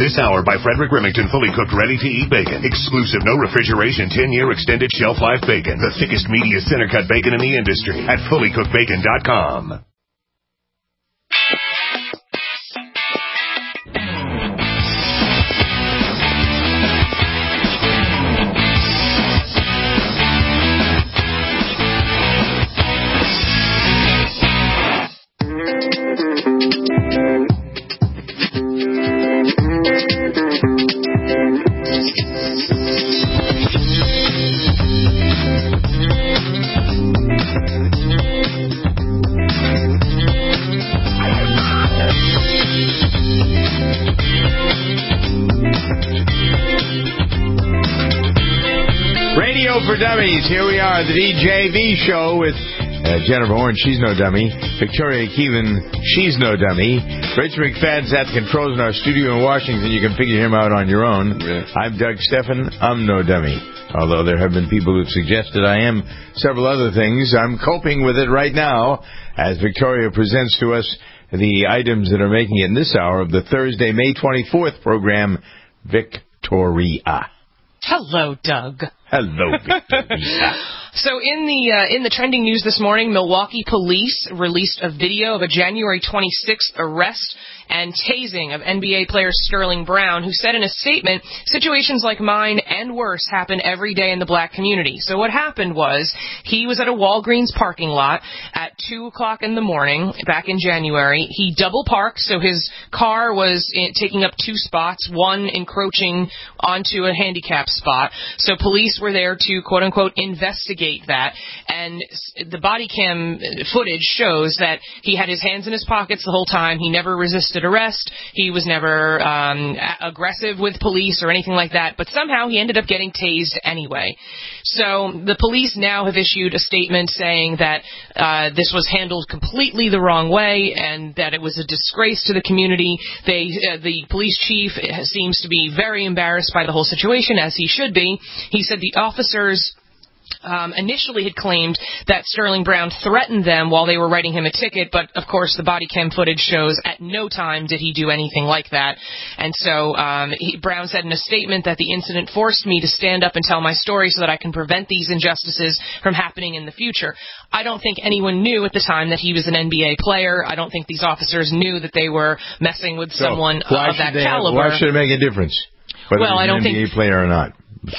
This hour by Frederick Remington, fully cooked, ready-to-eat bacon. Exclusive, no refrigeration, 10-year extended shelf life bacon. The thickest, meatiest, center-cut bacon in the industry at fullycookedbacon.com. For Dummies. Here we are, the DJV show with Jennifer Horn, she's no dummy. Victoria Keevan, she's no dummy. Rich McFadden's at the controls in our studio in Washington. You can figure him out on your own. Yeah. I'm Doug Steffen. I'm no dummy. Although there have been people who've suggested I am several other things. I'm coping with it right now as Victoria presents to us the items that are making it in this hour of the Thursday, May 24th program, Victoria. Hello, Doug. Hello, Victoria. So in the trending news this morning, Milwaukee police released a video of a January 26th arrest and tasing of NBA player Sterling Brown, who said in a statement, "Situations like mine and worse happen every day in the black community." So what happened was he was at a Walgreens parking lot at 2 o'clock in the morning back in January. He double parked, so his car was taking up two spots, one encroaching onto a handicap spot. So police were there to, quote-unquote, investigate that. And the body cam footage shows that he had his hands in his pockets the whole time. He never resisted arrest. He was never aggressive with police or anything like that. But somehow he ended up getting tased anyway. So the police now have issued a statement saying that this was handled completely the wrong way and that it was a disgrace to the community. The police chief seems to be very embarrassed by the whole situation, as he should be. He said the officers initially had claimed that Sterling Brown threatened them while they were writing him a ticket, but of course the body cam footage shows at no time did he do anything like that. And so Brown said in a statement that the incident forced me to stand up and tell my story so that I can prevent these injustices from happening in the future. I don't think anyone knew at the time that he was an NBA player. I don't think these officers knew that they were messing with someone of that caliber. Why should it make a difference whether he's an NBA player or not?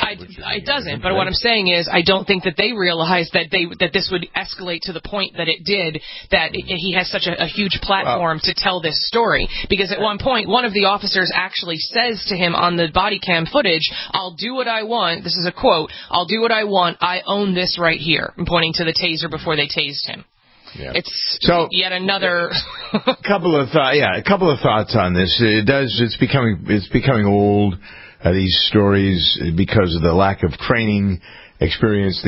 It doesn't, but what I'm saying is I don't think that they realized that this would escalate to the point that it did, that he has such a huge platform to tell this story. Because at one point, one of the officers actually says to him on the body cam footage, "I'll do what I want." This is a quote, "I'll do what I want. I own this right here," and pointing to the taser before they tased him. Yeah. It's yet another couple of thoughts on this. It's becoming old. These stories, because of the lack of training experience,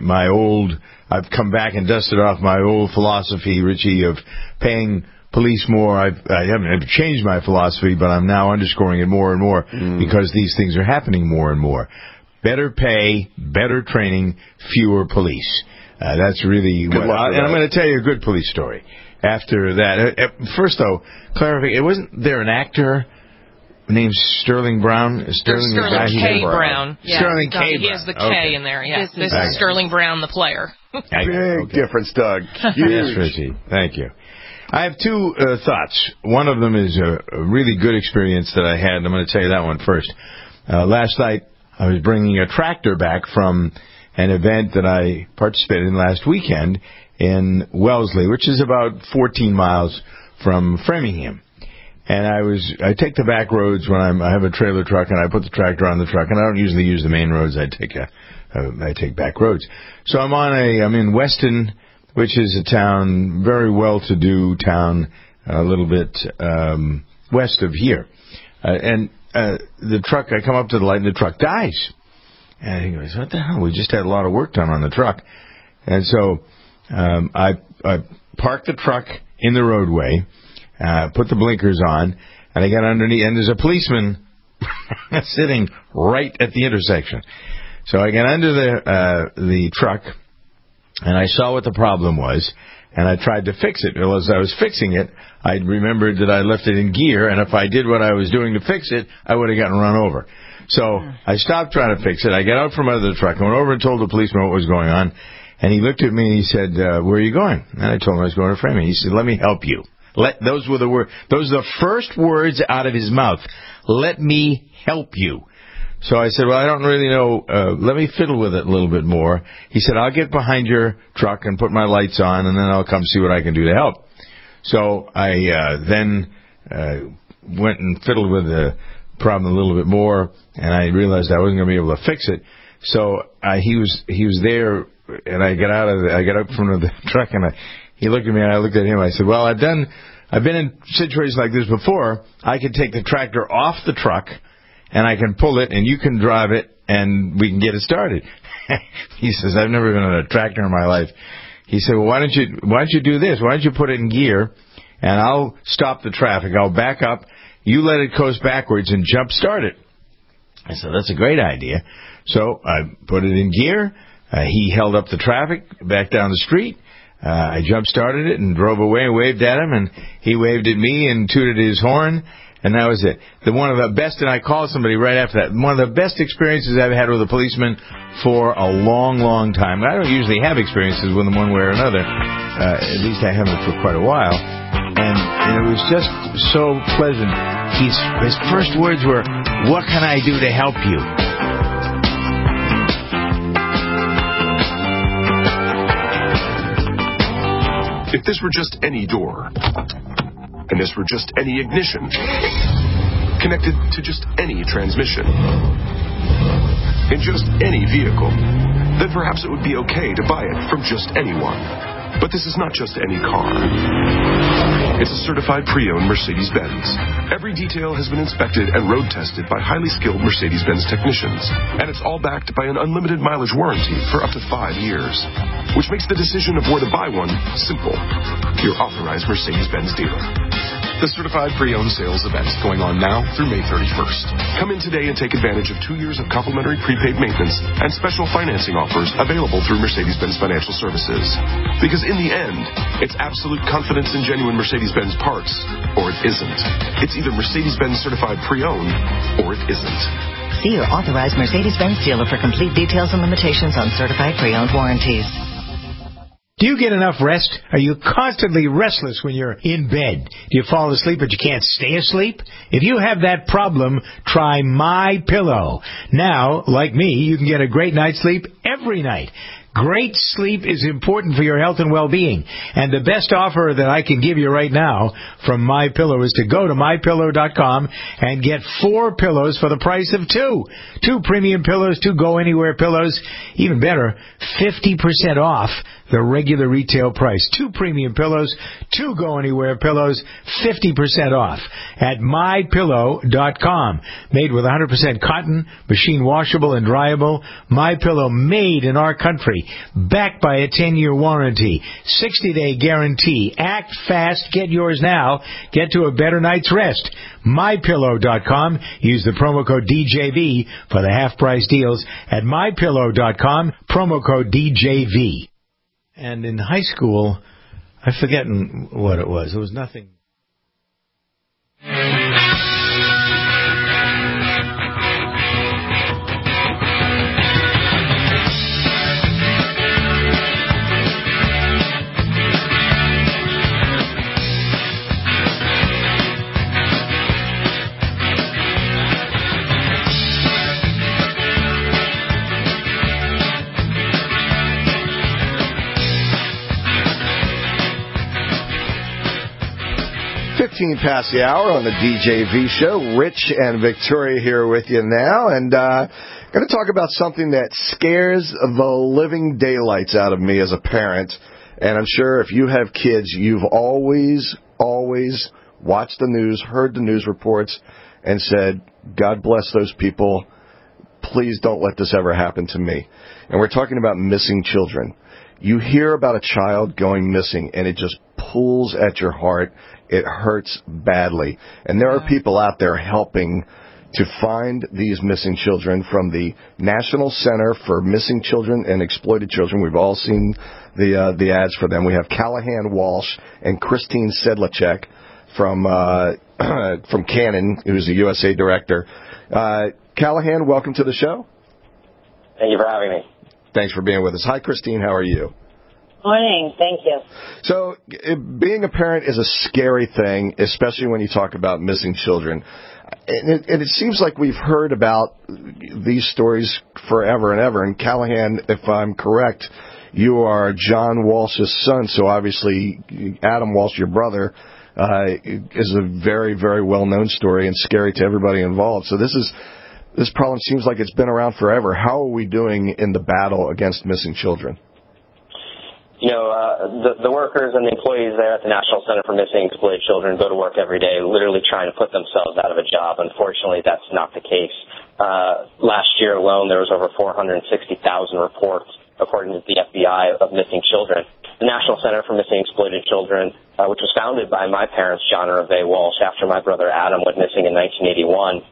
I've come back and dusted off my old philosophy, Richie, of paying police more. I haven't changed my philosophy, but I'm now underscoring it more and more because these things are happening more and more. Better pay, better training, fewer police. That's really what. And I'm going to tell you a good police story. After that, first though, clarify, wasn't there an actor named Sterling Brown? Sterling K. Brown. Yeah. Sterling K. Brown. He has the K in there. Yeah. This is Sterling Brown, the player. Big difference, Doug. Yes, Richie. Thank you. I have two thoughts. One of them is a really good experience that I had, and I'm going to tell you that one first. Last night, I was bringing a tractor back from an event that I participated in last weekend in Wellesley, which is about 14 miles from Framingham. And I take the back roads when I have a trailer truck, and I put the tractor on the truck, and I don't usually use the main roads. I take back roads. So I'm in Weston, which is a town, very well-to-do town, a little bit west of here. And the truck, I come up to the light, and the truck dies. And he goes, "What the hell? We just had a lot of work done on the truck." And so I park the truck in the roadway, put the blinkers on, and I get underneath, and there's a policeman sitting right at the intersection. So I get under the truck, and I saw what the problem was, and I tried to fix it. Well, as I was fixing it, I remembered that I left it in gear, and if I did what I was doing to fix it, I would have gotten run over. So I stopped trying to fix it. I got out from under the truck, I went over and told the policeman what was going on, and he looked at me and he said, where are you going? And I told him I was going to Framing. He said, let me help you. Those were the first words out of his mouth. Let me help you. So I said, well, I don't really know. Let me fiddle with it a little bit more. He said, I'll get behind your truck and put my lights on, and then I'll come see what I can do to help. So I then went and fiddled with the problem a little bit more, and I realized I wasn't going to be able to fix it. So he was there, and I got up from the truck, and he looked at me, and I looked at him. I said, well, I've been in situations like this before. I could take the tractor off the truck, and I can pull it, and you can drive it, and we can get it started. He says, I've never been on a tractor in my life. He said, well, why don't you do this? Why don't you put it in gear, and I'll stop the traffic. I'll back up. You let it coast backwards and jump start it. I said, that's a great idea. So I put it in gear. He held up the traffic back down the street. I jump started it and drove away and waved at him, and he waved at me and tooted his horn. And that was it. One of the best, and I called somebody right after that, one of the best experiences I've had with a policeman for a long, long time. I don't usually have experiences with them one way or another. At least I haven't for quite a while. And it was just so pleasant. His first words were, what can I do to help you? If this were just any door, and this were just any ignition, connected to just any transmission, in just any vehicle, then perhaps it would be okay to buy it from just anyone. But this is not just any car. It's a certified pre-owned Mercedes-Benz. Every detail has been inspected and road tested by highly skilled Mercedes-Benz technicians. And it's all backed by an unlimited mileage warranty for up to 5 years. Which makes the decision of where to buy one simple. Your authorized Mercedes-Benz dealer. The certified pre-owned sales event going on now through May 31st. Come in today and take advantage of 2 years of complimentary prepaid maintenance and special financing offers available through Mercedes-Benz Financial Services. Because in the end, it's absolute confidence in genuine Mercedes-Benz parts, or it isn't. It's either Mercedes-Benz certified pre-owned, or it isn't. See your authorized Mercedes-Benz dealer for complete details and limitations on certified pre-owned warranties. Do you get enough rest? Are you constantly restless when you're in bed? Do you fall asleep but you can't stay asleep? If you have that problem, try MyPillow. Now, like me, you can get a great night's sleep every night. Great sleep is important for your health and well-being. And the best offer that I can give you right now from MyPillow is to go to MyPillow.com and get 4 pillows for the price of 2. 2 premium pillows, 2 go-anywhere pillows. Even better, 50% off the regular retail price. 2 premium pillows, 2 go-anywhere pillows, 50% off at MyPillow.com. Made with 100% cotton, machine washable and dryable. MyPillow made in our country. Backed by a 10-year warranty. 60-day guarantee. Act fast. Get yours now. Get to a better night's rest. MyPillow.com. Use the promo code DJV for the half-price deals at MyPillow.com. Promo code DJV. And in high school, I've forgotten what it was. It was nothing. Past the hour on the DJV show. Rich and Victoria here with you now, and going to talk about something that scares the living daylights out of me as a parent. And I'm sure if you have kids, you've always watched the news, heard the news reports, and said, God bless those people. Please don't let this ever happen to me. And we're talking about missing children. You hear about a child going missing, and it just pulls at your heart. It hurts badly. And there are people out there helping to find these missing children from the National Center for Missing Children and Exploited Children. We've all seen the ads for them. We have Callahan Walsh and Christine Sedlacek from Canon, who's the USA director. Callahan, welcome to the show. Thank you for having me. Thanks for being with us. Hi, Christine. How are you? Morning. Thank you. So being a parent is a scary thing, especially when you talk about missing children. And it seems like we've heard about these stories forever and ever. And Callahan, if I'm correct, you are John Walsh's son. So obviously Adam Walsh, your brother, is a very, very well-known story and scary to everybody involved. So this problem seems like it's been around forever. How are we doing in the battle against missing children? You know, the workers and the employees there at the National Center for Missing and Exploited Children go to work every day literally trying to put themselves out of a job. Unfortunately, that's not the case. Last year alone, there was over 460,000 reports, according to the FBI, of missing children. The National Center for Missing and Exploited Children, which was founded by my parents, John and Reve Walsh, after my brother Adam went missing in 1981,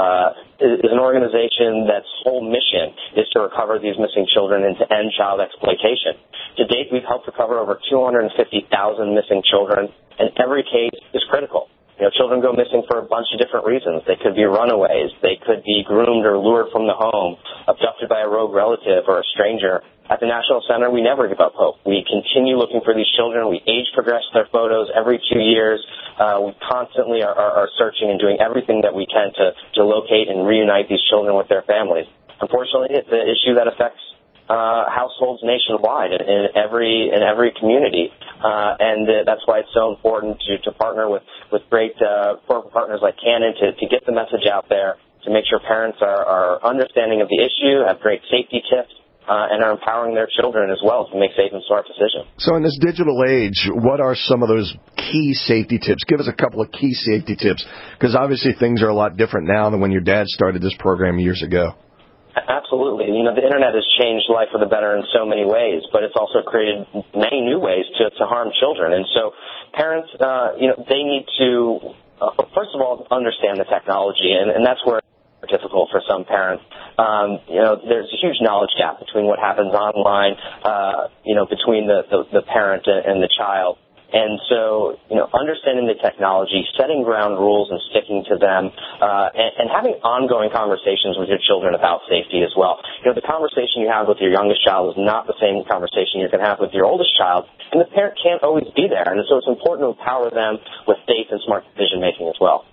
is an organization that's whole mission is to recover these missing children and to end child exploitation. To date, we've helped recover over 250,000 missing children, and every case is critical. You know, children go missing for a bunch of different reasons. They could be runaways. They could be groomed or lured from the home, abducted by a rogue relative or a stranger. At the National Center, we never give up hope. We continue looking for these children. We age progress their photos every 2 years. We constantly are searching and doing everything that we can to locate and reunite these children with their families. Unfortunately, it's an issue that affects households nationwide in every community, and that's why it's so important to partner with great corporate partners like Canon to get the message out there, to make sure parents are understanding of the issue, have great safety tips, and are empowering their children as well to make safe and smart decisions. So in this digital age, what are some of those key safety tips? Give us a couple of key safety tips, because obviously things are a lot different now than when your dad started this program years ago. Absolutely. You know, the Internet has changed life for the better in so many ways, but it's also created many new ways to harm children. And so parents, they need to, first of all, understand the technology, and that's where it's difficult for some parents. There's a huge knowledge gap between what happens online, between the parent and the child. And so, understanding the technology, setting ground rules and sticking to them, and having ongoing conversations with your children about safety as well. The conversation you have with your youngest child is not the same conversation you're going to have with your oldest child, and the parent can't always be there. And so it's important to empower them with safe and smart decision-making as well.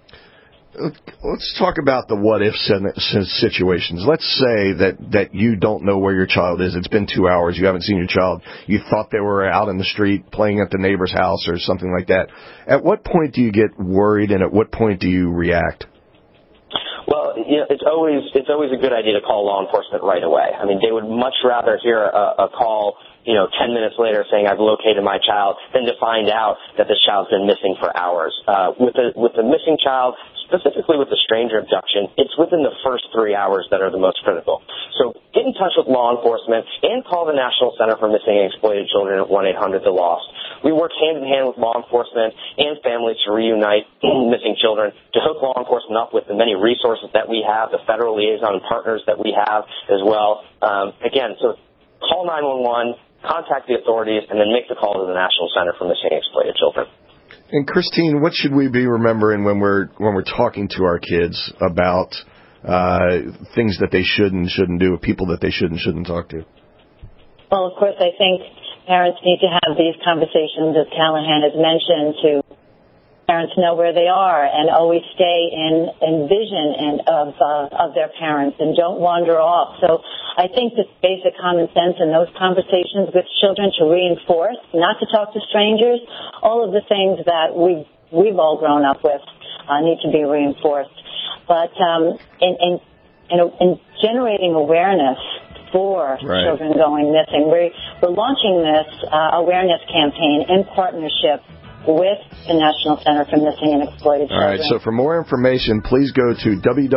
Let's talk about the what-if situations. Let's say that you don't know where your child is. It's been 2 hours. You haven't seen your child. You thought they were out in the street playing at the neighbor's house or something like that. At what point do you get worried, and at what point do you react? Well, it's always a good idea to call law enforcement right away. I mean, they would much rather hear a call 10 minutes later saying I've located my child than to find out that this child's been missing for hours. With the missing child, specifically with the stranger abduction, it's within the first 3 hours that are the most critical. So get in touch with law enforcement and call the National Center for Missing and Exploited Children at 1-800-THE LOST. We work hand in hand with law enforcement and families to reunite missing children, to hook law enforcement up with the many resources that we have, the federal liaison partners that we have as well. So call 911, contact the authorities, and then make the call to the National Center for Missing and Exploited Children. And Christine, what should we be remembering when we're talking to our kids about things that they should and shouldn't do, people that they should and shouldn't talk to? Well, of course, I think parents need to have these conversations, as Callahan has mentioned, to parents know where they are and always stay in vision of their parents and don't wander off. So I think this basic common sense in those conversations with children to reinforce, not to talk to strangers, all of the things that we've all grown up with need to be reinforced. But in generating awareness for children going missing, we're launching this awareness campaign in partnership with the National Center for Missing and Exploited Children. All right, so for more information, please go to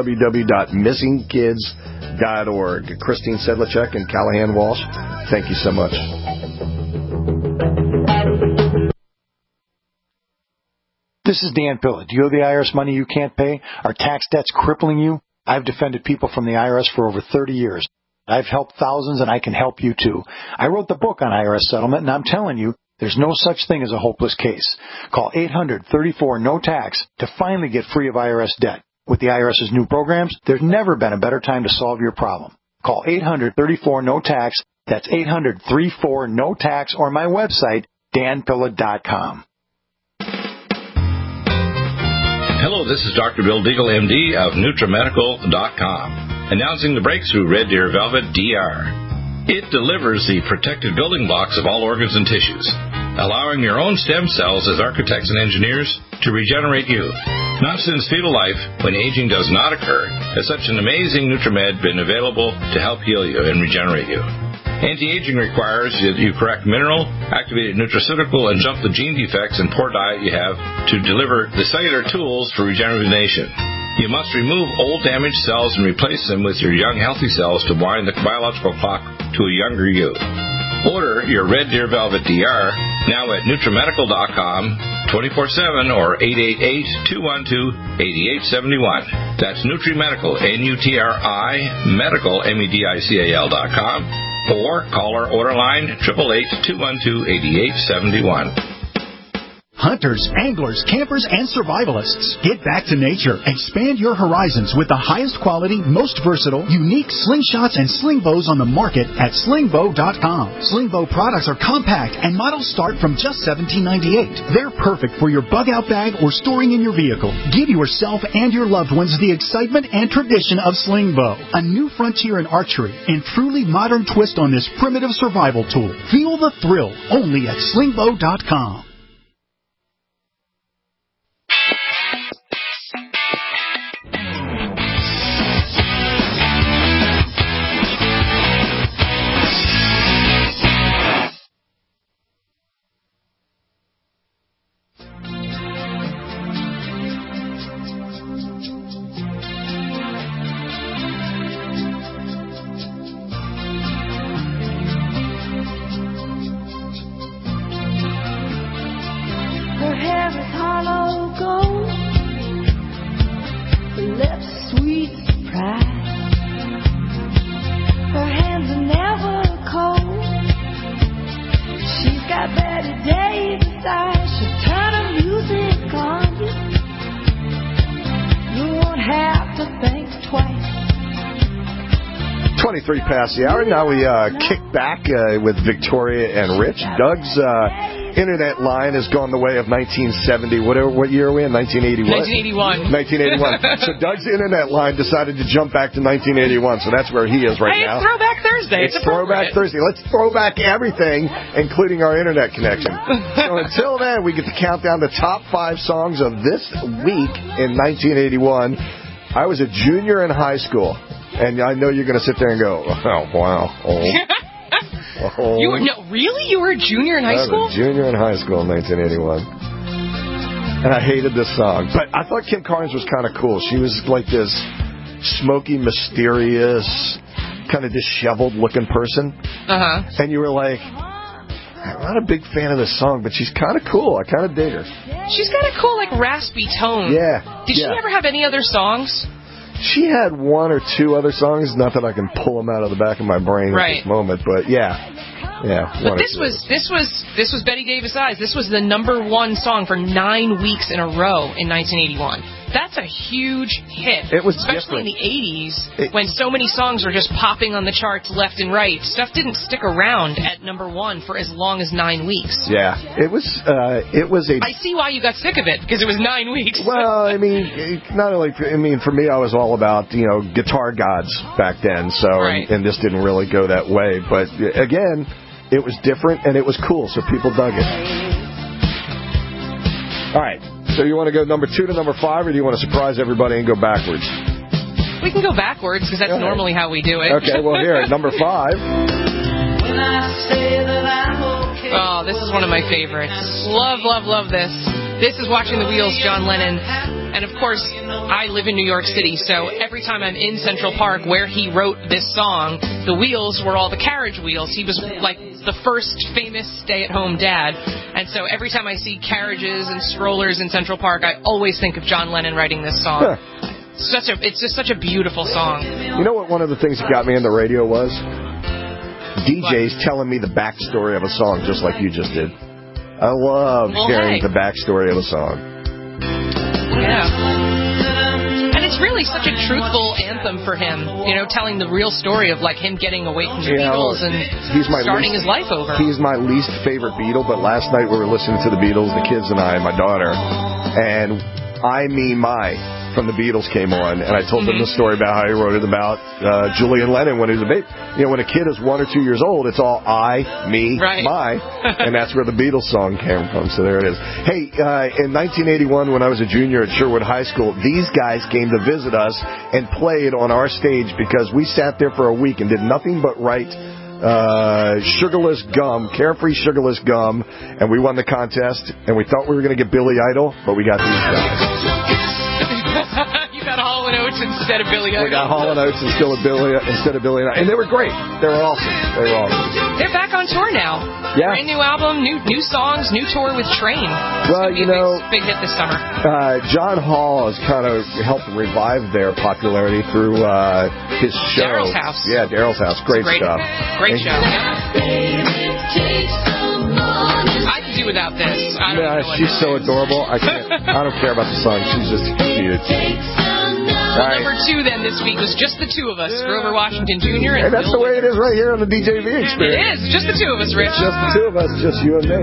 www.missingkids.org. Christine Sedlacek and Callahan Walsh, thank you so much. This is Dan Pilla. Do you owe the IRS money you can't pay? Are tax debts crippling you? I've defended people from the IRS for over 30 years. I've helped thousands, and I can help you too. I wrote the book on IRS settlement, and I'm telling you, there's no such thing as a hopeless case. Call 800-34-NO-TAX to finally get free of IRS debt. With the IRS's new programs, there's never been a better time to solve your problem. Call 800-34-NO-TAX. That's 800-34-NO-TAX, or my website, danpilla.com. Hello, this is Dr. Bill Deagle, MD of NutriMedical.com, announcing the breakthrough Red Deer Velvet DR. It delivers the protected building blocks of all organs and tissues, allowing your own stem cells as architects and engineers to regenerate you. Not since fetal life, when aging does not occur, has such an amazing NutriMed been available to help heal you and regenerate you. Anti-aging requires that you correct mineral, activated nutraceutical, and jump the gene defects and poor diet you have to deliver the cellular tools for regeneration. You must remove old damaged cells and replace them with your young healthy cells to wind the biological clock to a younger you. Order your Red Deer Velvet DR now at NutriMedical.com 24/7 or 888-212-8871. That's NutriMedical, N-U-T-R-I, Medical, MEDICAL.com. Or call our order line 888-212-8871. Hunters, anglers, campers, and survivalists. Get back to nature. Expand your horizons with the highest quality, most versatile, unique slingshots and sling bows on the market at slingbow.com. Slingbow products are compact and models start from just $17.98. They're perfect for your bug-out bag or storing in your vehicle. Give yourself and your loved ones the excitement and tradition of Slingbow, a new frontier in archery and truly modern twist on this primitive survival tool. Feel the thrill only at slingbow.com. Past the hour. Now we kick back with Victoria and Rich. Doug's internet line has gone the way of 1970. What year are we in? 1980 what? 1981. So Doug's internet line decided to jump back to 1981. So that's where he is right now. It's Throwback Thursday. It's Throwback Thursday. Let's throw back everything, including our internet connection. So until then, we get to count down the top 5 songs of this week in 1981. I was a junior in high school. And I know you're going to sit there and go, oh, wow. Oh. You were really? You were a junior in high school? I was a junior in high school in 1981. And I hated this song. But I thought Kim Carnes was kind of cool. She was like this smoky, mysterious, kind of disheveled-looking person. Uh-huh. And you were like, I'm not a big fan of this song, but she's kind of cool. I kind of dig her. She's got a cool, like, raspy tone. Yeah. Did she ever have any other songs? She had 1 or 2 other songs. Not that I can pull them out of the back of my brain at this moment, but yeah. But this was Betty Davis Eyes. This was the #1 song for 9 weeks in a row in 1981. That's a huge hit. It was especially different. In the 80s when so many songs were just popping on the charts left and right. Stuff didn't stick around at #1 for as long as 9 weeks. Yeah, it was a. I see why you got sick of it because it was 9 weeks. Well, I mean, not only. For me, I was all about guitar gods back then. So and this didn't really go that way. But again, it was different and it was cool, so people dug it. All right. So you want to go number 2 to number 5, or do you want to surprise everybody and go backwards? We can go backwards because that's normally how we do it. Okay, well, here at number 5. Oh, this is one of my favorites. Love this. This is Watching the Wheels, John Lennon. And, of course, I live in New York City, so every time I'm in Central Park where he wrote this song, the wheels were all the carriage wheels. He was, like, the first famous stay-at-home dad. And so every time I see carriages and strollers in Central Park, I always think of John Lennon writing this song. It's just such a beautiful song. You know what one of the things that got me into radio was? DJs telling me the backstory of a song just like you just did. I love hearing the backstory of a song. Yeah. And it's really such a truthful anthem for him, telling the real story of like him getting away from the Beatles and starting his life over. He's my least favorite Beatle, but last night we were listening to the Beatles, the kids and I and my daughter, and I Me My from the Beatles came on, and I told them the story about how he wrote it about Julian Lennon when he was a baby. When a kid is 1 or 2 years old, it's all I, me, my, and that's where the Beatles song came from. So there it is. Hey, in 1981, when I was a junior at Sherwood High School, these guys came to visit us and played on our stage because we sat there for a week and did nothing but write sugarless gum, Carefree sugarless gum, and we won the contest, and we thought we were going to get Billy Idol, but we got these guys. You got Hall & Oates instead of Billy Idol. We got Hall & Oates instead of Billy and they were great. They were awesome. They're back on tour now. Yeah. Brand new album, new songs, new tour with Train. Well, big hit this summer. John Hall has kind of helped revive their popularity through his show. Daryl's House. Yeah, Daryl's House. Great stuff. Great show. I could do without this. She's so adorable. I don't care about the song. She's just cute. Well, number 2 then this week was just the two of us, Grover Washington Jr. And that's the way it is right here on the DJV experience. It is. Just the two of us, Rich. Just the two of us. Just you and me.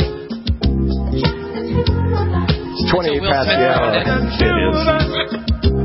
It's 28 past the hour. It is.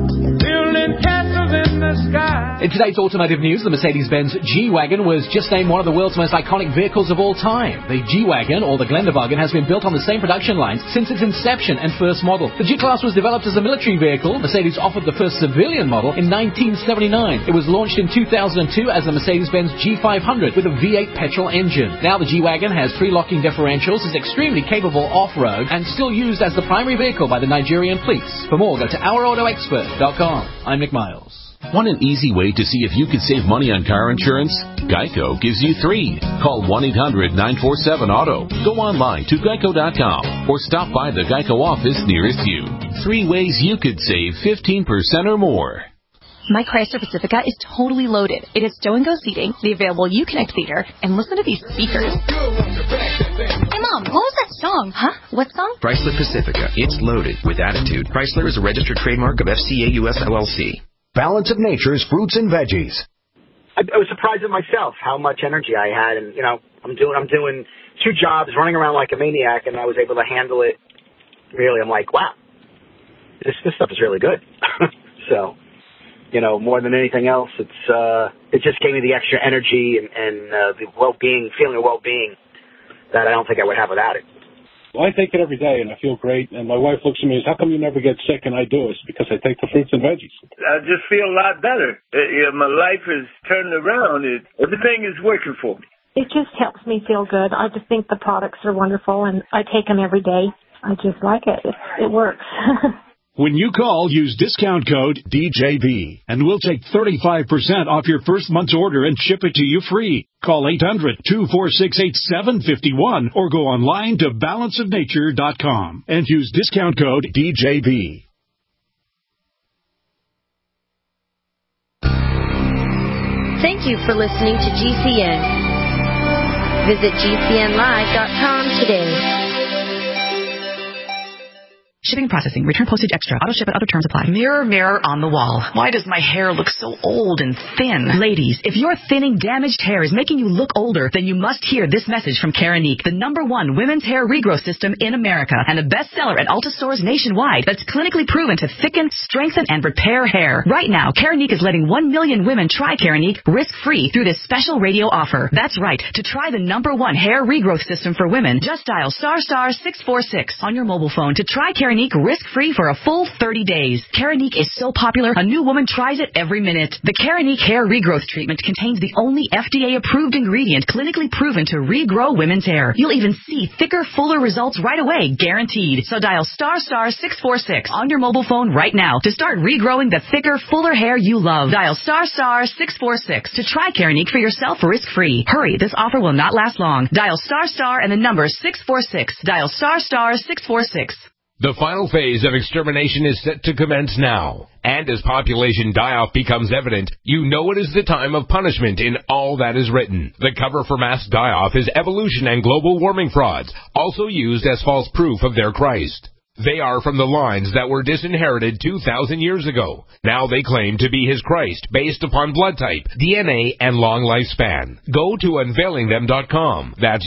In today's automotive news, the Mercedes-Benz G-Wagon was just named one of the world's most iconic vehicles of all time. The G-Wagon, or the Geländewagen, has been built on the same production lines since its inception and first model. The G-Class was developed as a military vehicle. Mercedes offered the first civilian model in 1979. It was launched in 2002 as the Mercedes-Benz G500 with a V8 petrol engine. Now the G-Wagon has free-locking differentials, is extremely capable off-road, and still used as the primary vehicle by the Nigerian police. For more, go to OurAutoExpert.com. I'm Nick Miles. Want an easy way to see if you could save money on car insurance? Geico gives you 3. Call 1-800-947-AUTO. Go online to geico.com or stop by the Geico office nearest you. 3 ways you could save 15% or more. My Chrysler Pacifica is totally loaded. It has stow-and-go seating, the available Uconnect theater, and listen to these speakers. Hey, Mom, what was that song? Huh? What song? Chrysler Pacifica. It's loaded with attitude. Chrysler is a registered trademark of FCA US LLC. Balance of Nature's fruits and veggies. I was surprised at myself how much energy I had, and I'm doing 2 jobs, running around like a maniac, and I was able to handle it. Really, I'm like, wow, this stuff is really good. So, more than anything else, it just gave me the extra energy and the feeling of well-being that I don't think I would have without it. Well, I take it every day, and I feel great. And my wife looks at me and says, how come you never get sick? And I do. It's because I take the fruits and veggies. I just feel a lot better. My life is turning around. Everything is working for me. It just helps me feel good. I just think the products are wonderful, and I take them every day. I just like it. It works. When you call, use discount code DJV, and we'll take 35% off your first month's order and ship it to you free. Call 800-246-8751 or go online to balanceofnature.com and use discount code DJV. Thank you for listening to GCN. Visit GCNlive.com today. Shipping and processing. Return postage extra. Auto ship and other terms apply. Mirror, mirror on the wall. Why does my hair look so old and thin? Ladies, if your thinning, damaged hair is making you look older, then you must hear this message from Keranique, the #1 women's hair regrowth system in America and a bestseller at Ulta stores nationwide that's clinically proven to thicken, strengthen, and repair hair. Right now, Keranique is letting 1 million women try Keranique risk-free through this special radio offer. That's right. To try the #1 hair regrowth system for women, just dial *646 on your mobile phone to try Keranique Keranique risk-free for a full 30 days. Keranique is so popular, a new woman tries it every minute. The Keranique hair regrowth treatment contains the only FDA-approved ingredient clinically proven to regrow women's hair. You'll even see thicker, fuller results right away, guaranteed. So dial *646 on your mobile phone right now to start regrowing the thicker, fuller hair you love. Dial *646 to try Keranique for yourself risk-free. Hurry, this offer will not last long. Dial * and the number 646. Dial *646. The final phase of extermination is set to commence now. And as population die-off becomes evident, you know it is the time of punishment in all that is written. The cover for mass die-off is evolution and global warming frauds, also used as false proof of their Christ. They are from the lines that were disinherited 2,000 years ago. Now they claim to be his Christ, based upon blood type, DNA, and long lifespan. Go to unveilingthem.com. That's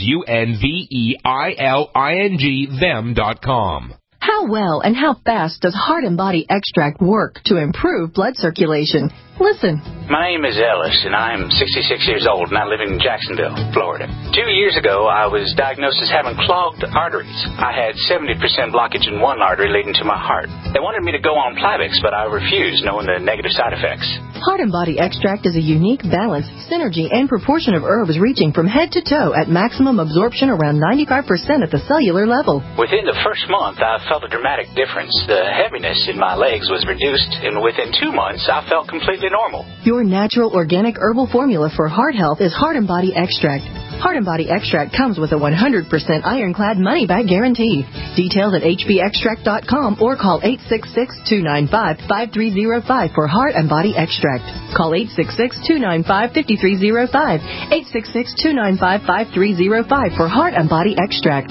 UNVEILING them.com. How well and how fast does Heart and Body Extract work to improve blood circulation? Listen. My name is Ellis, and I'm 66 years old, and I live in Jacksonville, Florida. 2 years ago, I was diagnosed as having clogged arteries. I had 70% blockage in one artery leading to my heart. They wanted me to go on Plavix, but I refused, knowing the negative side effects. Heart and Body Extract is a unique balance, synergy, and proportion of herbs reaching from head to toe at maximum absorption around 95% at the cellular level. Within the first month, I felt a dramatic difference. The heaviness in my legs was reduced, and within 2 months, I felt completely normal. Your natural organic herbal formula for heart health is Heart and Body Extract. Heart and Body Extract comes with a 100% ironclad money-back guarantee. Details at hbextract.com or call 866-295-5305 for Heart and Body Extract. Call 866-295-5305. 866-295-5305 for Heart and Body Extract.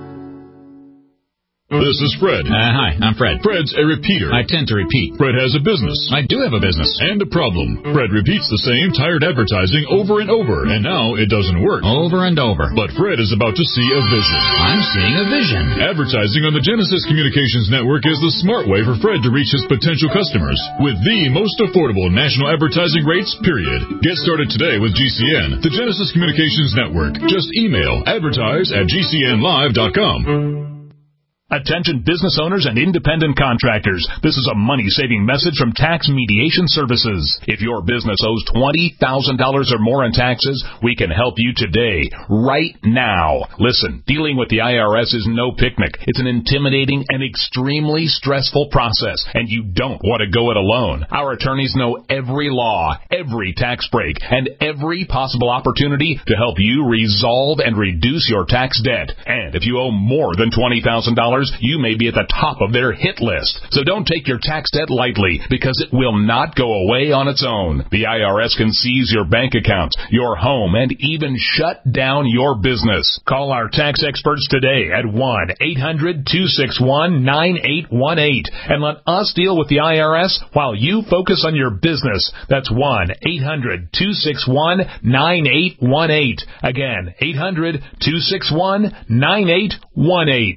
This is Fred. Hi, I'm Fred. Fred's a repeater. I tend to repeat. Fred has a business. I do have a business. And a problem. Fred repeats the same tired advertising over and over, and now it doesn't work. Over and over. But Fred is about to see a vision. I'm seeing a vision. Advertising on the Genesis Communications Network is the smart way for Fred to reach his potential customers with the most affordable national advertising rates, period. Get started today with GCN, the Genesis Communications Network. Just email advertise@gcnlive.com. Attention business owners and independent contractors. This is a money-saving message from Tax Mediation Services. If your business owes $20,000 or more in taxes, we can help you today, right now. Listen, dealing with the IRS is no picnic. It's an intimidating and extremely stressful process, and you don't want to go it alone. Our attorneys know every law, every tax break, and every possible opportunity to help you resolve and reduce your tax debt. And if you owe more than $20,000, you may be at the top of their hit list. So don't take your tax debt lightly, because it will not go away on its own. The IRS can seize your bank accounts, your home, and even shut down your business. Call our tax experts today at 1-800-261-9818 and let us deal with the IRS while you focus on your business. That's 1-800-261-9818. Again, 800-261-9818.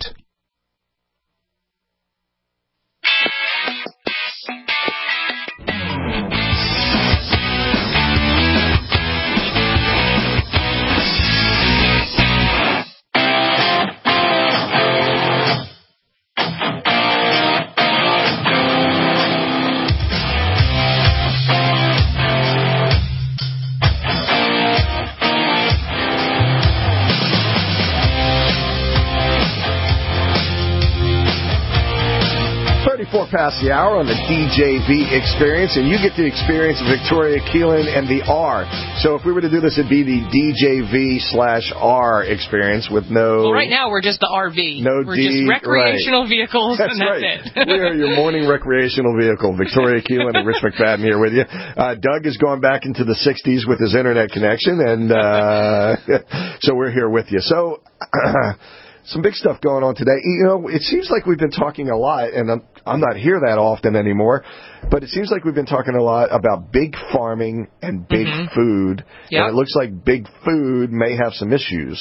Past the hour on the DJV experience, and you get the experience of Victoria Keelan and the R. So if we were to do this, it'd be the DJV/R experience with no... Well, right now we're just the RV. No we're just recreational vehicles, that's and that's right. it. We are your morning recreational vehicle. Victoria Keelan and Rich McFadden here with you. Doug has gone back into the 60s with his internet connection, and so we're here with you. So... some big stuff going on today. You know, it seems like we've been talking a lot, and I'm not here that often anymore, but it seems like we've been talking a lot about big farming and big food. Yep. And it looks like big food may have some issues.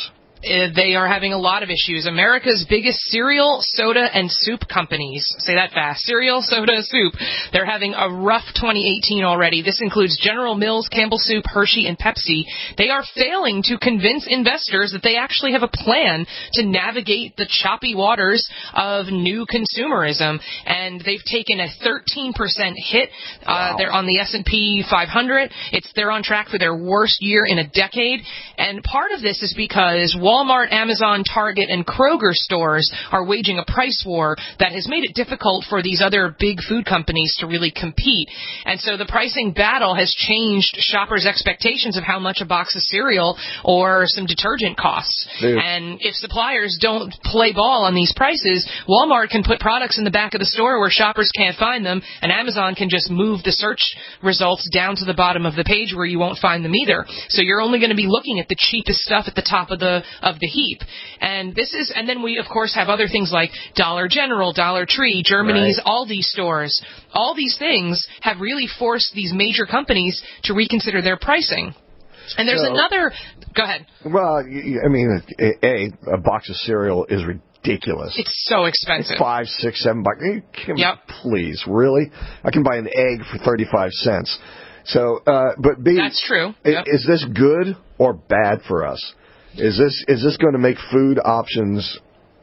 they are having a lot of issues. America's biggest cereal, soda, and soup companies, say that fast, cereal, soda, soup, they're having a rough 2018 already. This includes General Mills, Campbell Soup, Hershey, and Pepsi. They are failing to convince investors that they actually have a plan to navigate the choppy waters of new consumerism. And they've taken a 13% hit. They're on the S&P 500. They're on track for their worst year in a decade. And part of this is because Walmart, Amazon, Target, and Kroger stores are waging a price war that has made it difficult for these other big food companies to really compete. And so the pricing battle has changed shoppers' expectations of how much a box of cereal or some detergent costs. Dude. And if suppliers don't play ball on these prices, Walmart can put products in the back of the store where shoppers can't find them, and Amazon can just move the search results down to the bottom of the page where you won't find them either. So you're only going to be looking at the cheapest stuff at the top of the heap. And then we of course have other things like Dollar General, Dollar Tree, Germany's Aldi stores. All these things have really forced these major companies to reconsider their pricing. And there's another. Go ahead. Well, I mean, a box of cereal is ridiculous. It's so expensive. $5, $6, $7. Yep. Please, really? I can buy an egg for 35 cents. So, but B, that's true. Yep. Is this good or bad for us? Is this going to make food options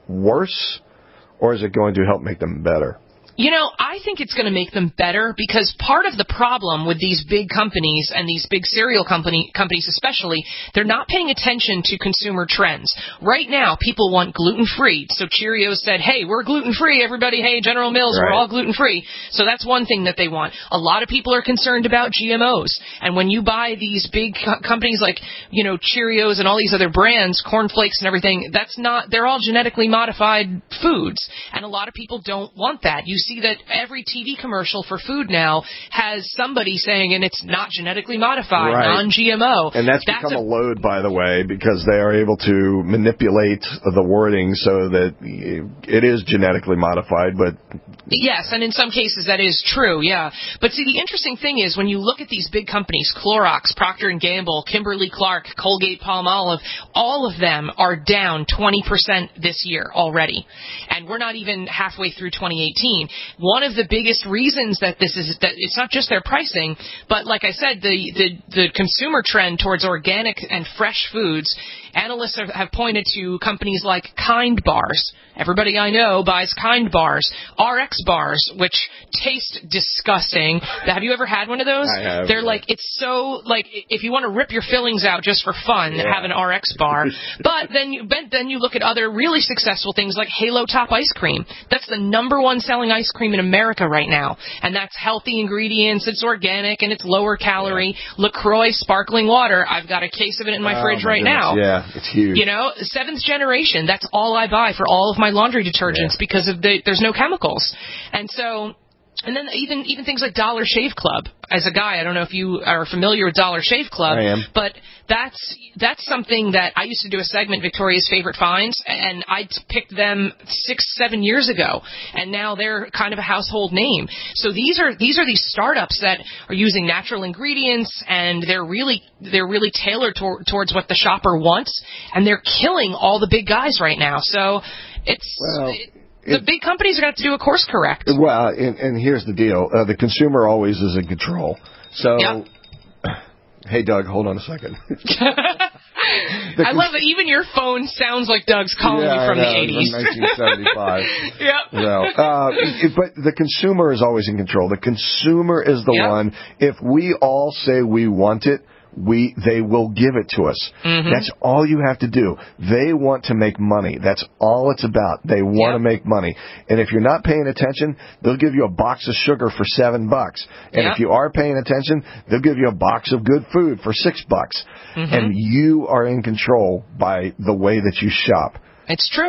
worse, or is it going to help make them better? You know, I think it's going to make them better because part of the problem with these big companies and these big cereal companies especially, they're not paying attention to consumer trends. Right now, people want gluten-free. So Cheerios said, hey, we're gluten-free, everybody. Hey, General Mills, we're all gluten-free. So that's one thing that they want. A lot of people are concerned about GMOs. And when you buy these big companies like, you know, Cheerios and all these other brands, Corn Flakes and everything, they're all genetically modified foods. And a lot of people don't want that. You see that every TV commercial for food now has somebody saying, and it's not genetically modified, non-GMO. And that's become a load, by the way, because they are able to manipulate the wording so that it is genetically modified, but... Yes, and in some cases that is true, yeah. But see, the interesting thing is when you look at these big companies, Clorox, Procter & Gamble, Kimberly-Clark, Colgate-Palmolive, all of them are down 20% this year already. And we're not even halfway through 2018. One of the biggest reasons that this is that it's not just their pricing, but like I said, the consumer trend towards organic and fresh foods. Analysts have pointed to companies like Kind bars. Everybody I know buys Kind bars. RX bars, which taste disgusting. Have you ever had one of those? I have. They're like, it's so, like, if you want to rip your fillings out just for fun, have an RX bar. But then you look at other really successful things like Halo Top ice cream. That's the #1 selling ice cream in America right now. And that's healthy ingredients, it's organic, and it's lower calorie. LaCroix sparkling water. I've got a case of it in my fridge right now. Yeah, it's huge. You know, 7th generation, that's all I buy for all of my laundry detergents because of there's no chemicals. And so, and then even things like Dollar Shave Club. As a guy, I don't know if you are familiar with Dollar Shave Club. I am. But that's something that I used to do a segment, Victoria's Favorite Finds, and I picked them 6-7 years ago, and now they're kind of a household name. So these are these startups that are using natural ingredients, and they're really tailored towards what the shopper wants, and they're killing all the big guys right now. So the big companies are going to have to do a course correct. Well, and here's the deal. The consumer always is in control. So, Hey, Doug, hold on a second. I love that even your phone sounds like Doug's calling you from the 80s. From 1975. Yep. But the consumer is always in control. The consumer is the one. If we all say we want it, they will give it to us. Mm-hmm. That's all you have to do. They want to make money. That's all it's about. They want to make money. And if you're not paying attention, they'll give you a box of sugar for $7. And if you are paying attention, they'll give you a box of good food for $6. Mm-hmm. And you are in control by the way that you shop. It's true.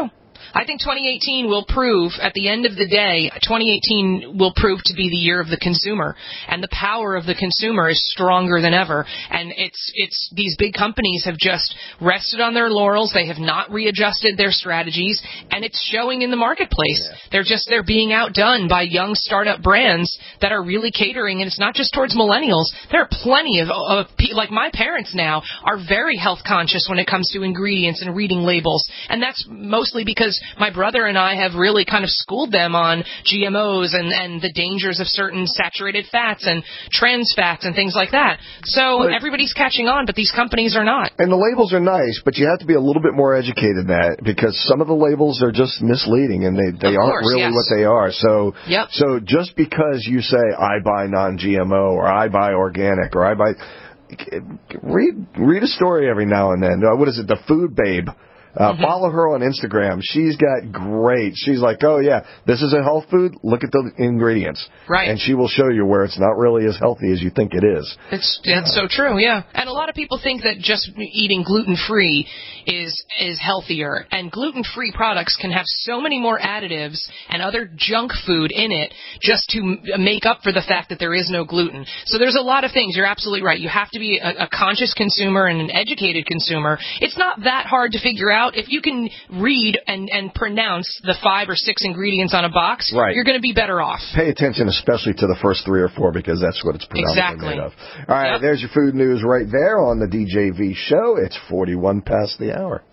I think 2018 will prove, at the end of the day, 2018 will prove to be the year of the consumer, and the power of the consumer is stronger than ever. And it's these big companies have just rested on their laurels. They have not readjusted their strategies, and it's showing in the marketplace. Yeah. They're being outdone by young startup brands that are really catering, and it's not just towards millennials. There are plenty of like my parents now are very health conscious when it comes to ingredients and reading labels, and that's mostly because my brother and I have really kind of schooled them on GMOs and the dangers of certain saturated fats and trans fats and things like that. So everybody's catching on, but these companies are not. And the labels are nice, but you have to be a little bit more educated than that, because some of the labels are just misleading, and they aren't really what they are. So, so just because you say, I buy non-GMO, or I buy organic, or I buy... Read a story every now and then. What is it? The Food Babe. Follow her on Instagram. She's like, oh yeah, this is a health food. Look at the ingredients. Right. And she will show you where it's not really as healthy as you think it is. It's so true, yeah. And a lot of people think that just eating gluten-free is healthier. And gluten-free products can have so many more additives and other junk food in it just to make up for the fact that there is no gluten. So there's a lot of things. You're absolutely right. You have to be a conscious consumer and an educated consumer. It's not that hard to figure out. If you can read and pronounce the 5 or 6 ingredients on a box, you're going to be better off. Pay attention especially to the first 3 or 4, because that's what it's predominantly made of. All right, there's your food news right there on the DJV show. It's 41 past the hour.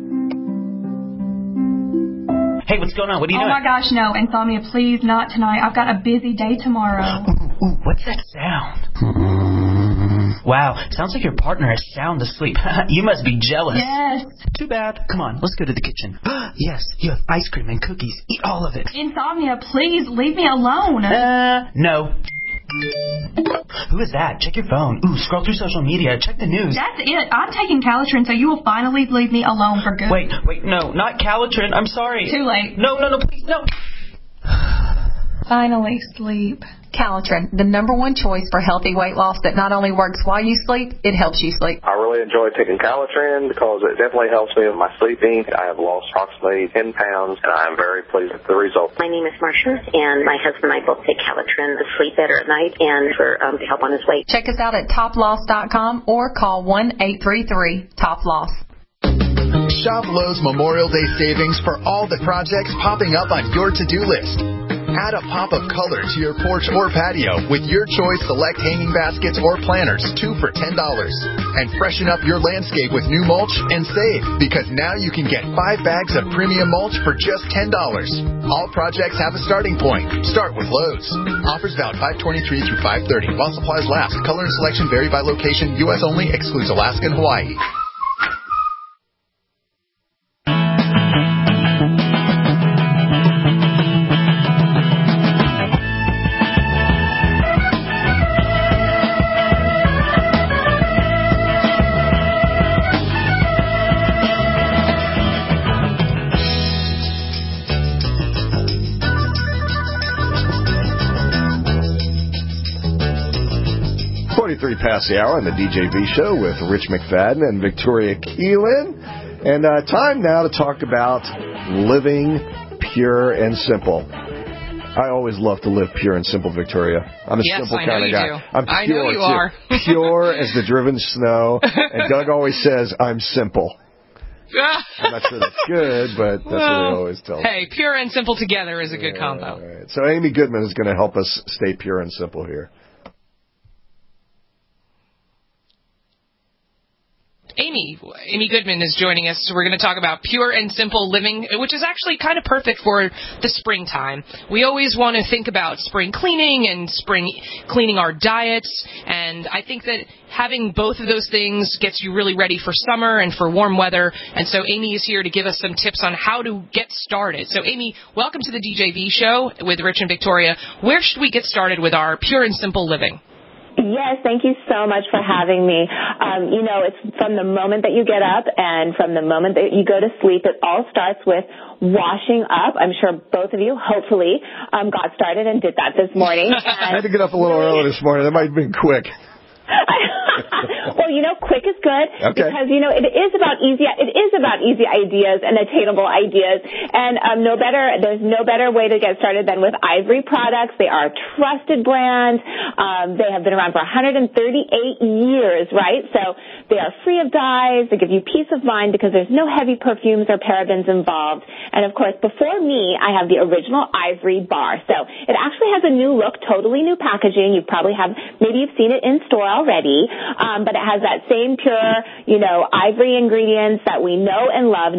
Hey, what's going on? What are you doing? Oh, my gosh, no. Insomnia, please, not tonight. I've got a busy day tomorrow. Ooh, what's that sound? Wow, sounds like your partner is sound asleep. You must be jealous. Yes. Too bad. Come on, let's go to the kitchen. Yes, you have ice cream and cookies. Eat all of it. Insomnia, please, leave me alone. No. Who is that? Check your phone. Ooh, scroll through social media. Check the news. That's it. I'm taking Calitrin, so you will finally leave me alone for good. Wait, no, not Calitrin. I'm sorry. Too late. No, please, no. Finally, sleep. Calitrin, the #1 choice for healthy weight loss that not only works while you sleep, it helps you sleep. I really enjoy taking Calitrin because it definitely helps me with my sleeping. I have lost approximately 10 pounds, and I'm very pleased with the results. My name is Marcia, and my husband and I both take Calitrin to sleep better at night and to help on his weight. Check us out at toploss.com or call 1-833-TOP-LOSS. Shop Lowe's Memorial Day savings for all the projects popping up on your to-do list. Add a pop of color to your porch or patio with your choice select hanging baskets or planters, 2 for $10. And freshen up your landscape with new mulch and save, because now you can get 5 bags of premium mulch for just $10. All projects have a starting point. Start with Lowe's. Offers valid 5/23 through 5/30 while supplies last. Color and selection vary by location. U.S. only. Excludes Alaska and Hawaii. Past the hour on the DJV show with Rich McFadden and Victoria Keelan. And time now to talk about living pure and simple. I always love to live pure and simple, Victoria. I'm a simple kind of guy. Do. I'm pure, I know you are. Pure as the driven snow. And Doug always says, I'm simple. I'm not sure that's good, but that's what he always tells me. Hey, pure and simple together is a good combo. Right. So Amy Goodman is going to help us stay pure and simple here. Amy Goodman is joining us. So we're going to talk about pure and simple living, which is actually kind of perfect for the springtime. We always want to think about spring cleaning and spring cleaning our diets, and I think that having both of those things gets you really ready for summer and for warm weather. And so Amy is here to give us some tips on how to get started. So Amy, welcome to the DJV show with Rich and Victoria. Where should we get started with our pure and simple living? Yes, thank you so much for having me. It's from the moment that you get up and from the moment that you go to sleep, it all starts with washing up. I'm sure both of you, hopefully, got started and did that this morning. I had to get up a little early this morning. That might have been quick. Well, quick is good because, it is about easy ideas and attainable ideas. And there's no better way to get started than with Ivory products. They are a trusted brand. They have been around for 138 years, right? So they are free of dyes. They give you peace of mind because there's no heavy perfumes or parabens involved. And of course, before me, I have the original Ivory bar. So it actually has a new look, totally new packaging. Maybe you've seen it in store already. But it has that same pure, Ivory ingredients that we know and love,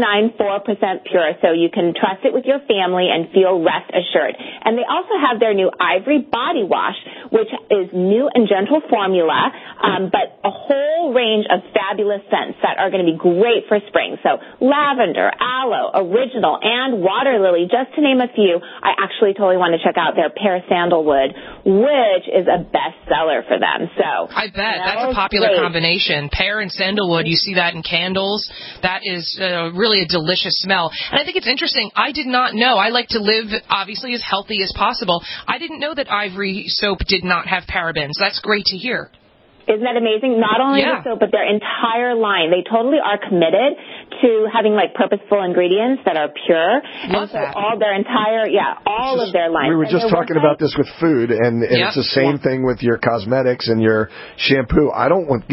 99.4% pure. So you can trust it with your family and feel rest assured. And they also have their new Ivory body wash, which is new and gentle formula, but a whole range of fabulous scents that are going to be great for spring. So lavender, aloe, original, and water lily, just to name a few. I actually totally want to check out their pear sandalwood, which is a bestseller for them. So I bet that's a popular combination. Pear and sandalwood, you see that in candles. That is really a delicious smell. And I think it's interesting. I did not know. I like to live, obviously, as healthy as possible. I didn't know that Ivory soap did not have parabens. That's great to hear. Isn't that amazing? Not only the soap, but their entire line. They totally are committed to having purposeful ingredients that are pure. Love that. All their entire, all of their lines. We were just talking about this with food, and it's the same thing with your cosmetics and your shampoo. I don't want,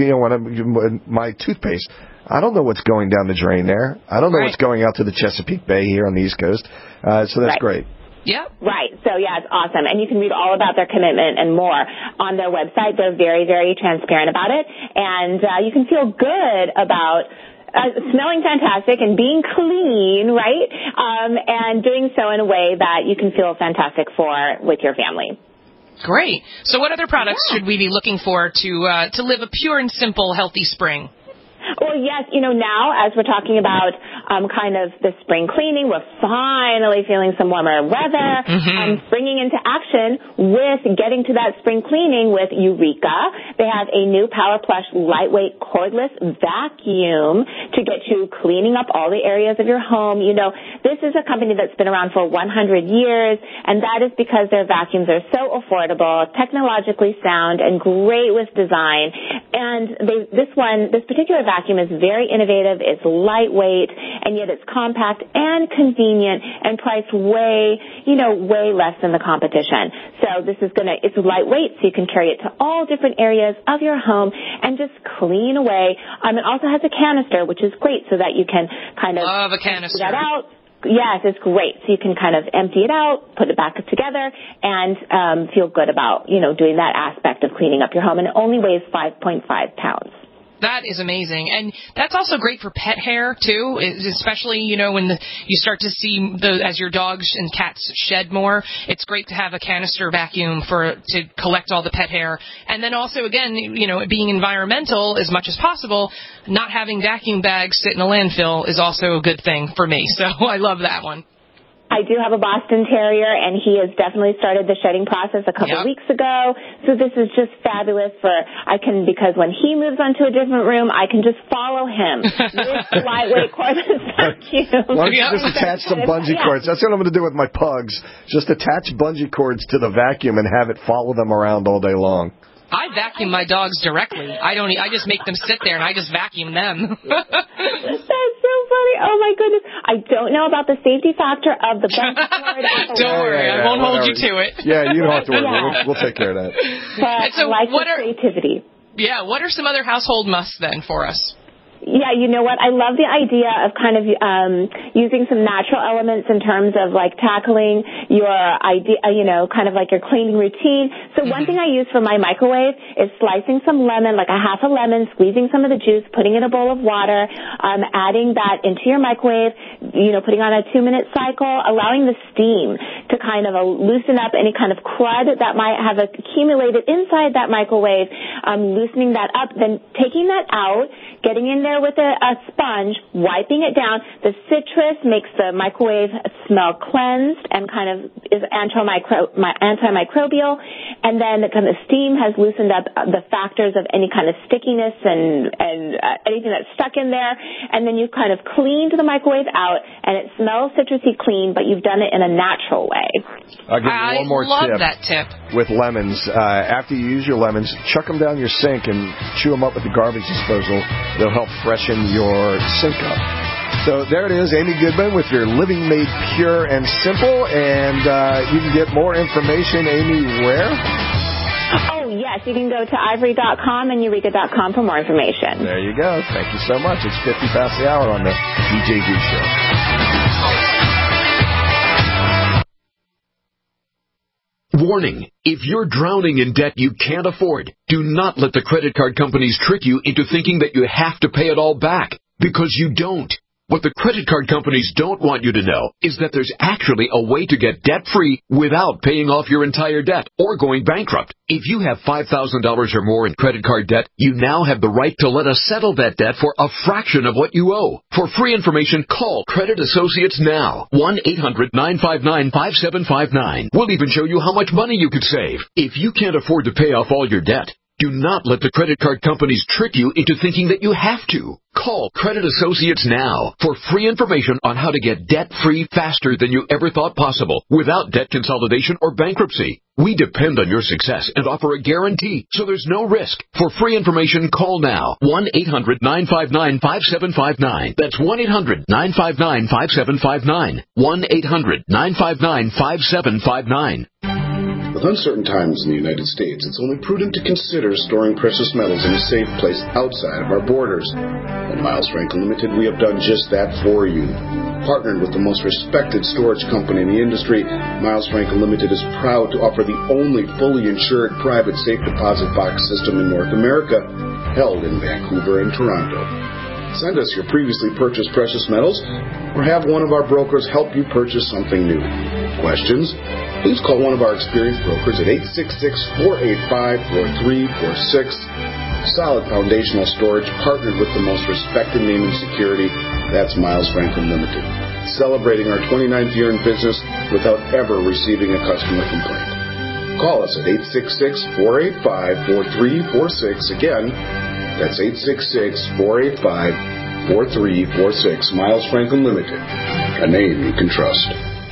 my toothpaste. I don't know what's going down the drain there. I don't know what's going out to the Chesapeake Bay here on the East Coast. So that's great. Yeah. Right. So, it's awesome. And you can read all about their commitment and more on their website. They're very, very transparent about it. And you can feel good about smelling fantastic and being clean, right? And doing so in a way that you can feel fantastic with your family. Great. So what other products should we be looking for to live a pure and simple, healthy spring? Well, yes, now as we're talking about kind of the spring cleaning, we're finally feeling some warmer weather, springing into action with getting to that spring cleaning with Eureka. They have a new Power Plush lightweight cordless vacuum to get you cleaning up all the areas of your home. This is a company that's been around for 100 years, and that is because their vacuums are so affordable, technologically sound, and great with design. And this particular vacuum is very innovative. It's lightweight, and yet it's compact and convenient and priced way less than the competition. So it's lightweight, so you can carry it to all different areas of your home and just clean away. It also has a canister, which is great, so that you can kind of love a canister. That out. Yes, it's great. So you can kind of empty it out, put it back together, and feel good about, doing that aspect of cleaning up your home. And it only weighs 5.5 pounds. That is amazing. And that's also great for pet hair, too, especially, when you start to see as your dogs and cats shed more. It's great to have a canister vacuum to collect all the pet hair. And then also, again, being environmental as much as possible, not having vacuum bags sit in a landfill is also a good thing for me. So I love that one. I do have a Boston Terrier, and he has definitely started the shedding process a couple weeks ago. So this is just fabulous because when he moves onto a different room, I can just follow him with the lightweight cordless vacuum. Why don't you just attach some bungee cords? That's what I'm going to do with my pugs. Just attach bungee cords to the vacuum and have it follow them around all day long. I vacuum my dogs directly. I just make them sit there and I just vacuum them. That's so funny. Oh my goodness. I don't know about the safety factor of the bungee cord. Don't worry. I won't hold you to it. Yeah, you don't have to worry. We'll take care of that. But so I like the creativity. Yeah, what are some other household musts then for us? Yeah, you know what? I love the idea of kind of using some natural elements in terms of tackling your idea, kind of like your cleaning routine. So one thing I use for my microwave is slicing some lemon, like a half a lemon, squeezing some of the juice, putting in a bowl of water, adding that into your microwave, putting on a 2-minute cycle, allowing the steam to kind of loosen up any kind of crud that might have accumulated inside that microwave, loosening that up, then taking that out, getting in there there with a sponge, wiping it down. The citrus makes the microwave smell cleansed and kind of is antimicrobial. And then the kind of steam has loosened up the factors of any kind of stickiness and anything that's stuck in there. And then you kind of cleaned the microwave out, and it smells citrusy clean, but you've done it in a natural way. I'll give you one more love that tip. With lemons. After you use your lemons, chuck them down your sink and chew them up with the garbage disposal. They'll help freshen your sink up. So there it is, Amy Goodman with your Living Made Pure and Simple. And you can get more information, Amy, where? Oh, yes. You can go to ivory.com and eureka.com for more information. There you go. Thank you so much. It's 50 past the hour on the DJV show. Warning, if you're drowning in debt you can't afford, do not let the credit card companies trick you into thinking that you have to pay it all back, because you don't. What the credit card companies don't want you to know is that there's actually a way to get debt-free without paying off your entire debt or going bankrupt. If you have $5,000 or more in credit card debt, you now have the right to let us settle that debt for a fraction of what you owe. For free information, call Credit Associates now. 1-800-959-5759. We'll even show you how much money you could save. If you can't afford to pay off all your debt, do not let the credit card companies trick you into thinking that you have to. Call Credit Associates now for free information on how to get debt-free faster than you ever thought possible without debt consolidation or bankruptcy. We depend on your success and offer a guarantee, so there's no risk. For free information, call now. 1-800-959-5759. That's 1-800-959-5759. 1-800-959-5759. With uncertain times in the United States, it's only prudent to consider storing precious metals in a safe place outside of our borders. At Miles Franklin Limited, we have done just that for you. Partnered with the most respected storage company in the industry, Miles Franklin Limited is proud to offer the only fully insured private safe deposit box system in North America, held in Vancouver and Toronto. Send us your previously purchased precious metals, or have one of our brokers help you purchase something new. Questions? Please call one of our experienced brokers at 866-485-4346. Solid foundational storage partnered with the most respected name in security. That's Miles Franklin Limited. Celebrating our 29th year in business without ever receiving a customer complaint. Call us at 866-485-4346. Again, that's 866-485-4346. Miles Franklin Limited. A name you can trust.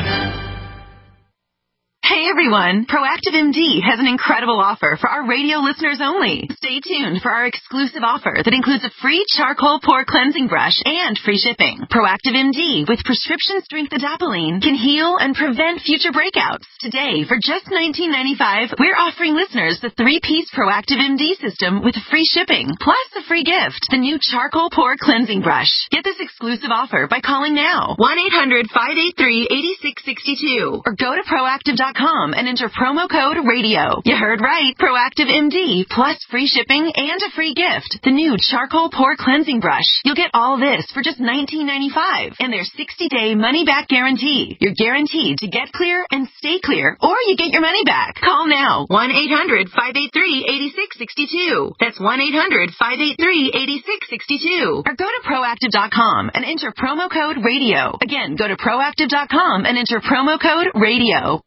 Hey everyone, Proactive MD has an incredible offer for our radio listeners only. Stay tuned for our exclusive offer that includes a free charcoal pore cleansing brush and free shipping. Proactive MD with prescription strength adapalene can heal and prevent future breakouts. Today, for just $19.95, we're offering listeners the 3-piece Proactive MD system with free shipping, plus a free gift, the new charcoal pore cleansing brush. Get this exclusive offer by calling now, 1-800-583-8662, or go to proactive.com and enter promo code RADIO. You heard right. Proactive MD plus free shipping and a free gift. The new charcoal pore cleansing brush. You'll get all this for just $19.95 and their 60-day money-back guarantee. You're guaranteed to get clear and stay clear, or you get your money back. Call now. 1-800-583-8662. That's 1-800-583-8662. Or go to proactive.com and enter promo code RADIO. Again, go to proactive.com and enter promo code RADIO.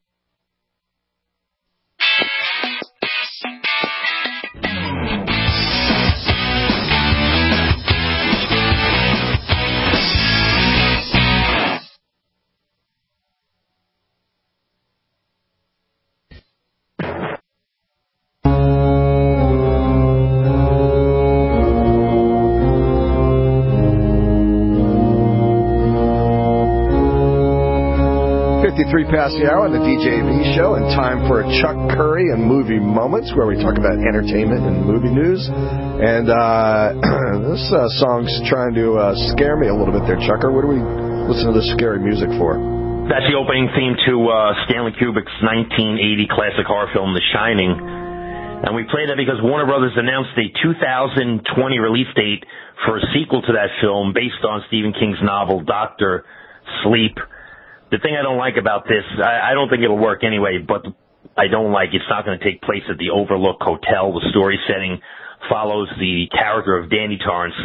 Past the hour on the DJV show, and time for Chuck Curry and Movie Moments, where we talk about entertainment and movie news. And this song's trying to scare me a little bit there, Chucker. What do we listen to this scary music for? That's the opening theme to Stanley Kubrick's 1980 classic horror film, The Shining. And we play that because Warner Brothers announced a 2020 release date for a sequel to that film based on Stephen King's novel, Dr. Sleep. The thing I don't like about this, I don't think it'll work anyway, but I don't like it's not going to take place at the Overlook Hotel. The story setting follows the character of Danny Torrance,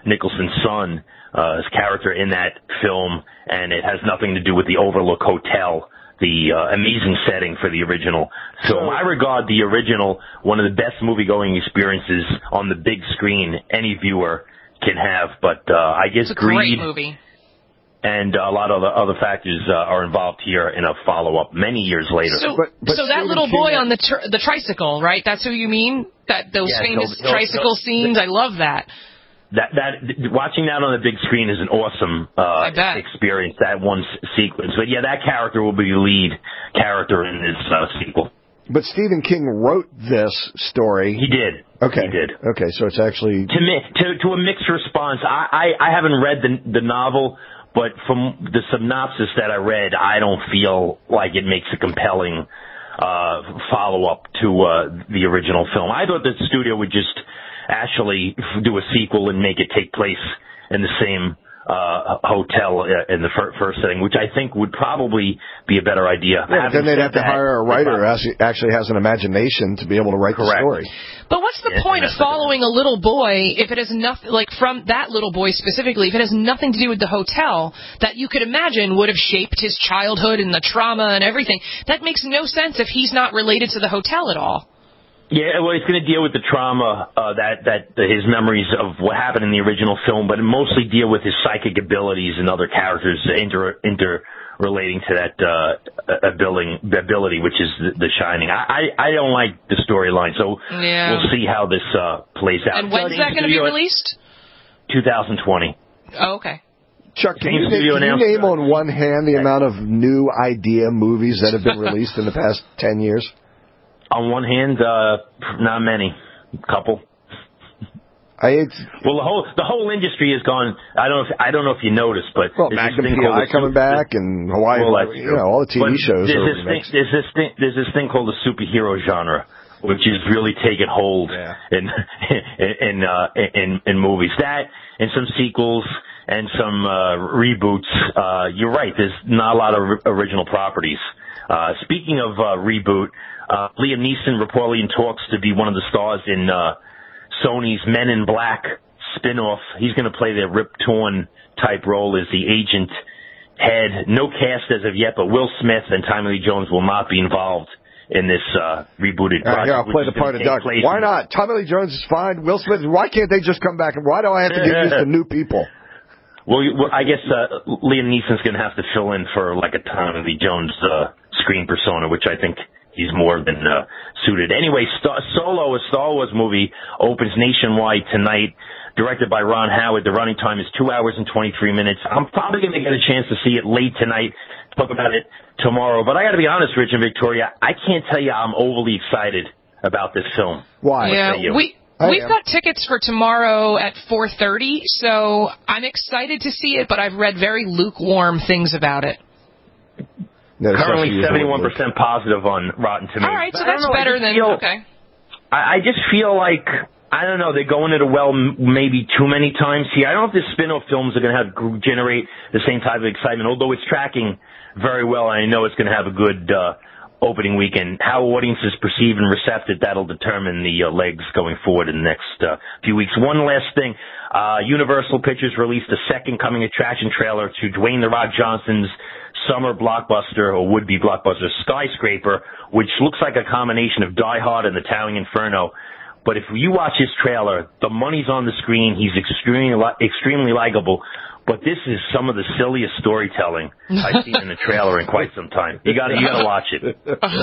Nicholson's son, his character in that film, and it has nothing to do with the Overlook Hotel, the amazing setting for the original film. I regard the original one of the best movie-going experiences on the big screen any viewer can have, but I guess it's a greed great movie. And a lot of other factors are involved here in a follow-up many years later. So that little boy on the tricycle, right? That's who you mean? Those famous tricycle scenes? I love that. That watching that on the big screen is an awesome experience, that one sequence. But yeah, that character will be the lead character in this sequel. But Stephen King wrote this story. He did. Okay. He did. Okay, so it's actually... To a mixed response. I haven't read the novel, but from the synopsis that I read, I don't feel like it makes a compelling follow-up to the original film. I thought the studio would just actually do a sequel and make it take place in the same hotel in the first setting, which I think would probably be a better idea. Yeah, then they'd have to hire a writer who actually has an imagination to be able to write the story. But what's the point of following a little boy if it has nothing, like from that little boy specifically, if it has nothing to do with the hotel that you could imagine would have shaped his childhood and the trauma and everything? That makes no sense if he's not related to the hotel at all. Yeah, well, it's going to deal with the trauma that his memories of what happened in the original film, but mostly deal with his psychic abilities and other characters interrelating to that ability, which is The Shining. I don't like the storyline, so we'll see how this plays out. And when's that going to be released? 2020. Oh, okay. Chuck, can you name on one hand the amount of new idea movies that have been released in the past 10 years? On one hand, not many, a couple. The whole industry has gone. I don't know if you noticed, but Magnum P.I. coming back and Hawaii, all the TV shows. There's this thing called the superhero genre, which is really taking hold in movies. That and some sequels and some reboots. You're right. There's not a lot of original properties. Speaking of reboot. Liam Neeson reportedly in talks to be one of the stars in Sony's Men in Black spin-off. He's going to play the Rip Torn type role as the agent head. No cast as of yet, but Will Smith and Tommy Lee Jones will not be involved in this rebooted project. I'll play the part of Doug. Why not? Tommy Lee Jones is fine. Will Smith, why can't they just come back? And why do I have to give this to new people? Well, I guess Liam Neeson's going to have to fill in for like a Tommy Lee Jones screen persona, which I think he's more than suited. Anyway, Solo, a Star Wars movie, opens nationwide tonight, directed by Ron Howard. The running time is 2 hours and 23 minutes. I'm probably going to get a chance to see it late tonight, talk about it tomorrow. But I got to be honest, Rich and Victoria, I can't tell you I'm overly excited about this film. Why? Yeah, we've got tickets for tomorrow at 4:30, so I'm excited to see it, but I've read very lukewarm things about it. Currently 71% positive on Rotten Tomatoes. All right, so that's better than, okay. I just feel like, I don't know, they're going at it well maybe too many times here. I don't know if the spin-off films are going to generate the same type of excitement, although it's tracking very well, and I know it's going to have a good opening weekend. How audiences perceive and recept it, that'll determine the legs going forward in the next few weeks. One last thing. Universal Pictures released a second coming attraction trailer to Dwayne "The Rock" Johnson's summer blockbuster, or would-be blockbuster, Skyscraper, which looks like a combination of Die Hard and The Towering Inferno. But if you watch his trailer, the money's on the screen. He's extremely likable. But this is some of the silliest storytelling I've seen in a trailer in quite some time. You got to watch it.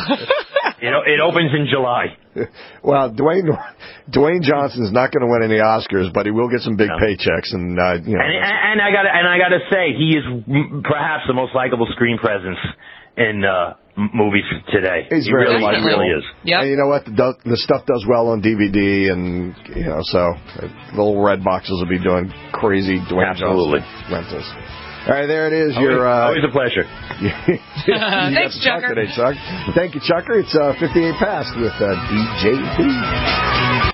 It opens in July. Well, Dwayne Johnson's not going to win any Oscars, but he will get some big paychecks, and And I got to say, he is perhaps the most likable screen presence in movies today. He's very likable. He really is. Yep. And you know what? The stuff does well on DVD, and so the little red boxes will be doing crazy Dwayne Johnson rentals. All right, there it is. Always a pleasure. Thanks, Chucker. Today, Chuck. Thank you, Chucker. It's 58 past with DJB.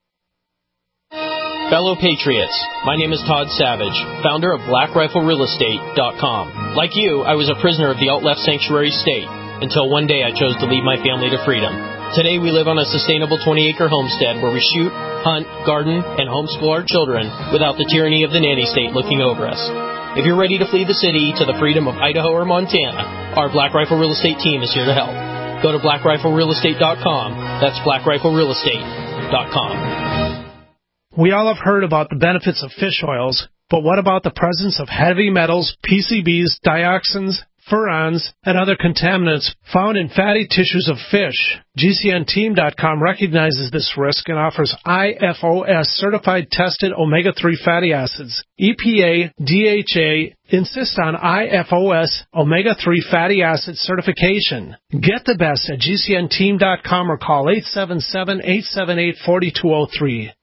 Fellow Patriots, my name is Todd Savage, founder of BlackRifleRealEstate.com. Like you, I was a prisoner of the alt-left sanctuary state, until one day I chose to lead my family to freedom. Today we live on a sustainable 20-acre homestead where we shoot, hunt, garden, and homeschool our children without the tyranny of the nanny state looking over us. If you're ready to flee the city to the freedom of Idaho or Montana, our Black Rifle Real Estate team is here to help. Go to blackriflerealestate.com. That's blackriflerealestate.com. We all have heard about the benefits of fish oils, but what about the presence of heavy metals, PCBs, dioxins, furans, and other contaminants found in fatty tissues of fish? GCNteam.com recognizes this risk and offers IFOS certified tested omega-3 fatty acids. EPA, DHA insist on IFOS omega-3 fatty acid certification. Get the best at GCNteam.com or call 877-878-4203.